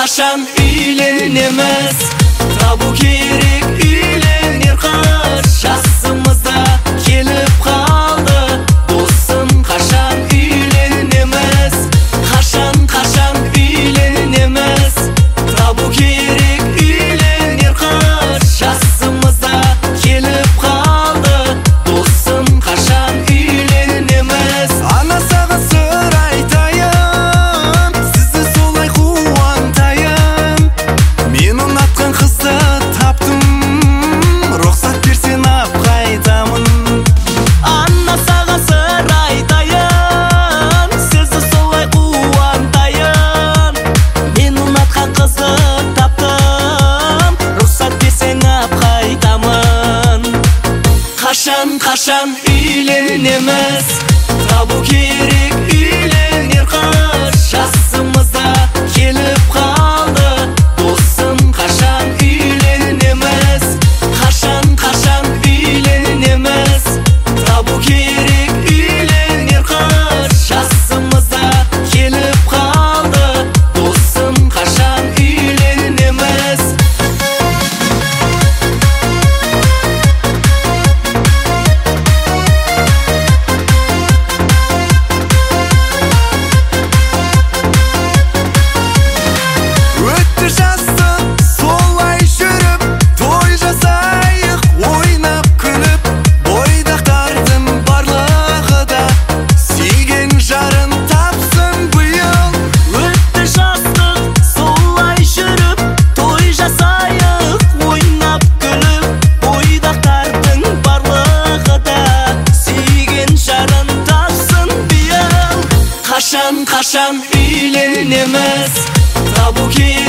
Kaşan үйленеміз, табу керек үйленер қыз. Жасымызда келіп қалды, досым, қашан үйленеміз? Қашан үйленеміз, табу керек үйленер қыз. Жасымызда келіп қалды, досым, қашан үйленеміз? Ана саған сыр айтайын, сізді солай қуантайын. Мен ұнатқан қызды таптым, рұқсат берсең ап қайтамын. Ана саған сыр айтайын, сізді солай қуантайын. Мен ұнатқан қызды таптым, рұқсат берсең ап қайтамын. Қашан үйленеміз, табу керек үйленер қыз. Жасымызда келіп қалды, досым, қашан үйленеміз? Қашан үйленеміз, табу керек үйленер қыз. Жасымызда келіп қалды, досым, қашан үйленеміз? Өтті жастық солай жүріп, той жасайық ойнап күліп. Бойдақтардың барлығы да сүйген жарын тапсын биыл. Өтті жастық солай жүріп, той жасайық ойнап күліп. Бойдақтардың барлығы да сүйген жарын тапсын биыл. Қашан үйленеміз, табу керек